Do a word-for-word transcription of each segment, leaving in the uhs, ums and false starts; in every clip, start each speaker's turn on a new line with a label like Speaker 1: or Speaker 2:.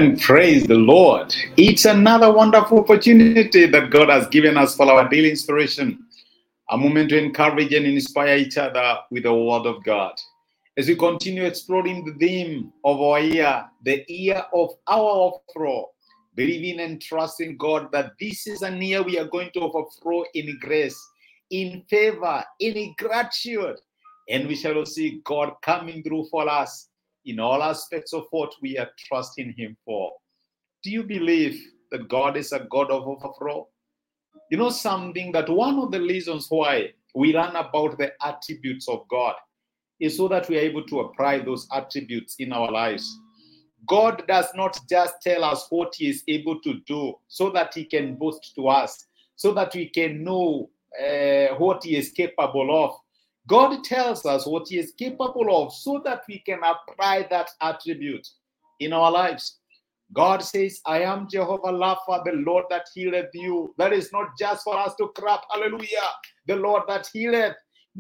Speaker 1: Amen. Praise the Lord. It's another wonderful opportunity that God has given us for our daily inspiration. A moment to encourage and inspire each other with the word of God. As we continue exploring the theme of our year, the year of our overflow, believing and trusting God that this is a year we are going to overflow in grace, in favor, in gratitude, and we shall see God coming through for us in all aspects of what we are trusting Him for. Do you believe that God is a God of overflow? You know something, that one of the reasons why we learn about the attributes of God is so that we are able to apply those attributes in our lives. God does not just tell us what He is able to do so that He can boast to us, so that we can know uh, what He is capable of. God tells us what He is capable of so that we can apply that attribute in our lives. God says, I am Jehovah Rapha, the Lord that healeth you. That is not just for us to clap, hallelujah, the Lord that healeth.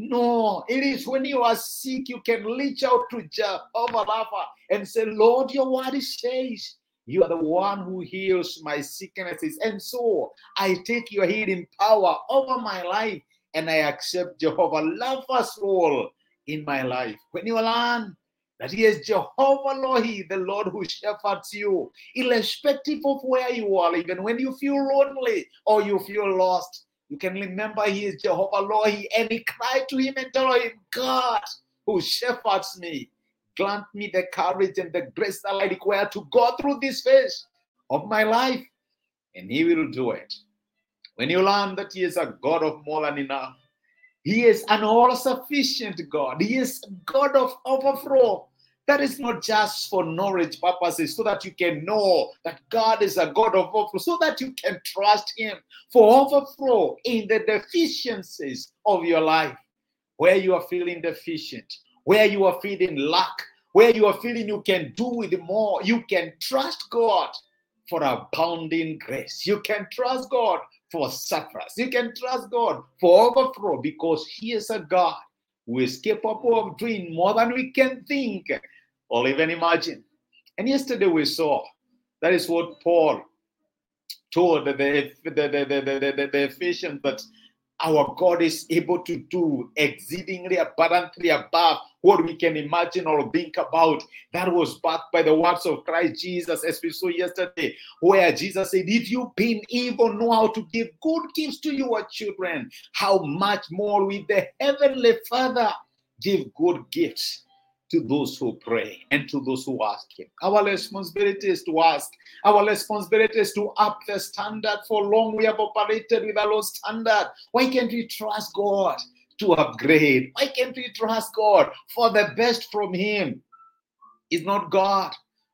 Speaker 1: No, it is when you are sick, you can reach out to Jehovah Rapha and say, Lord, your word says, you are the one who heals my sicknesses. And so I take your healing power over my life and I accept Jehovah Rapha's role in my life. When you learn that He is Jehovah Elohi, the Lord who shepherds you, irrespective of where you are, even when you feel lonely or you feel lost, you can remember He is Jehovah Elohi, and He cried to Him and tell Him, God who shepherds me, grant me the courage and the grace that I require to go through this phase of my life, and He will do it. When you learn that He is a God of more than enough, He is an all-sufficient God. He is a God of overflow. That is not just for knowledge purposes, so that you can know that God is a God of overflow, so that you can trust Him for overflow in the deficiencies of your life. Where you are feeling deficient, where you are feeling lack, where you are feeling you can do with more, you can trust God for abounding grace. You can trust God for surplus. You can trust God for overflow, because He is a God who is capable of doing more than we can think or even imagine. And yesterday we saw that is what Paul told the, the, the, the, the, the, the Ephesians, that our God is able to do exceedingly abundantly above what we can imagine or think about. That was backed by the words of Christ Jesus, as we saw yesterday, where Jesus said, if you being evil know how to give good gifts to your children, how much more will the Heavenly Father give good gifts to those who pray and to those who ask Him. Our responsibility is to ask. Our responsibility is to up the standard. For long we have operated with a low standard. Why can't we trust God to upgrade? Why can't we trust God for the best from Him? He's not God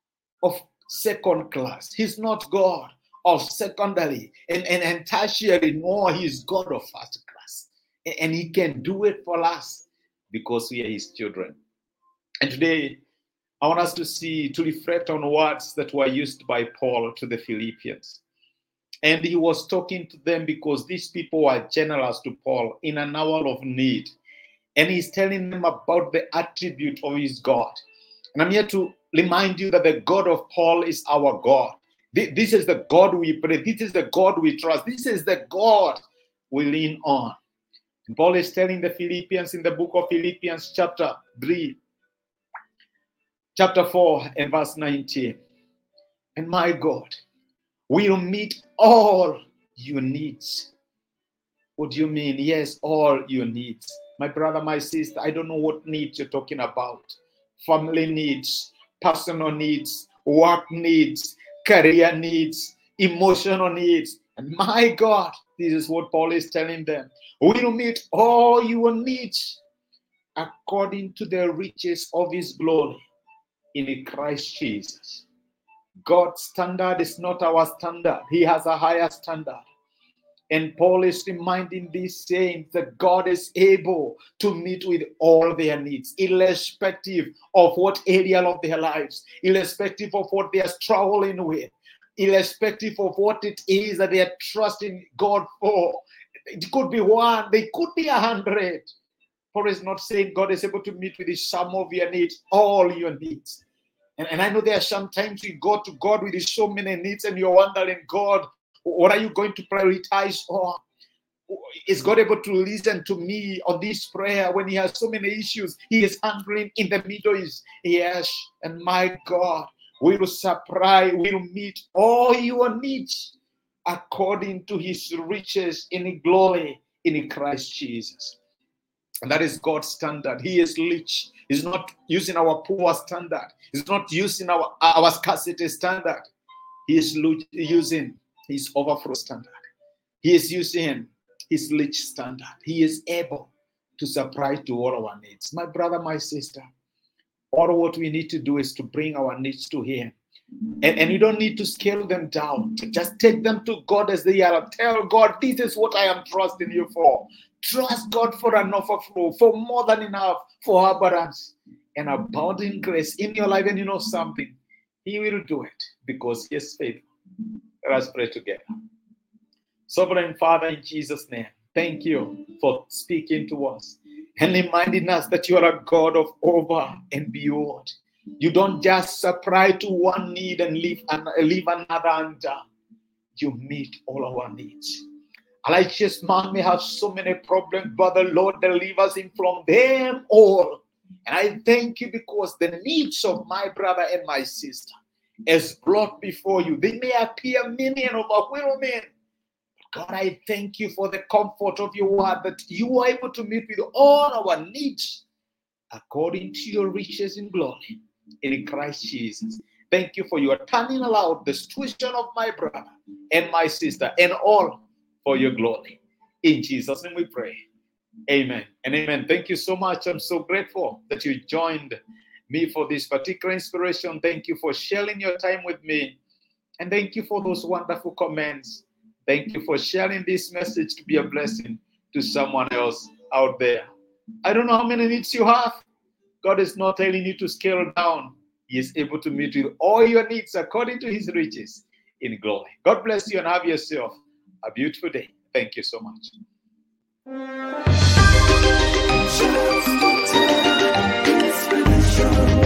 Speaker 1: of second class. He's not God of secondary and, and, and tertiary. No, He's God of first class. And, and He can do it for us because we are His children. And today, I want us to see, to reflect on words that were used by Paul to the Philippians. And he was talking to them because these people were generous to Paul in an hour of need. And he's telling them about the attribute of his God. And I'm here to remind you that the God of Paul is our God. This is the God we pray. This is the God we trust. This is the God we lean on. And Paul is telling the Philippians in the book of Philippians chapter three, chapter four and verse nineteen. And my God will meet all your needs. What do you mean? Yes, all your needs. My brother, my sister, I don't know what needs you're talking about. Family needs, personal needs, work needs, career needs, emotional needs. And my God, this is what Paul is telling them. Will meet all your needs according to the riches of His glory in Christ Jesus. God's standard is not our standard. He has a higher standard. And Paul is reminding these saints that God is able to meet with all their needs, irrespective of what area of their lives, irrespective of what they are struggling with, irrespective of what it is that they are trusting God for. It could be one, they could be a hundred. Paul is not saying God is able to meet with some of your needs, all your needs. And, and I know there are sometimes we go to God with so many needs and you're wondering, God, what are you going to prioritize on? Is God able to listen to me on this prayer when he has so many issues he is handling in the Middle East? Yes, and my God will supply, will meet all your needs according to his riches in glory in Christ Jesus. And that is God's standard. He is rich. He's not using our poor standard. He's not using our, our scarcity standard. He is using his overflow standard. He is using his rich standard. He is able to supply to all our needs. My brother, my sister, all what we need to do is to bring our needs to him. And, and you don't need to scale them down. Just take them to God as they are. Tell God, this is what I am trusting you for. Trust God for an overflow, for more than enough, for abundance and abounding grace in your life. And you know something, he will do it because he is faithful. Let us pray together. Sovereign Father, in Jesus' name, thank you for speaking to us and reminding us that you are a God of over and beyond. You don't just supply to one need and leave, and leave another undone. You meet all our needs. A righteous man may have so many problems, but the Lord delivers him from them all. And I thank you because the needs of my brother and my sister is brought before you. They may appear many and overwhelming. God, I thank you for the comfort of your word that you are able to meet with all our needs according to your riches in glory in Christ Jesus. Thank you for your turning around the situation of my brother and my sister and all for your glory. In Jesus' name we pray. Amen and amen. Thank you so much. I'm so grateful that you joined me for this particular inspiration. Thank you for sharing your time with me. And thank you for those wonderful comments. Thank you for sharing this message to be a blessing to someone else out there. I don't know how many needs you have. God is not telling you to scale down. He is able to meet with all your needs according to his riches in glory. God bless you and have yourself a beautiful day. Thank you so much.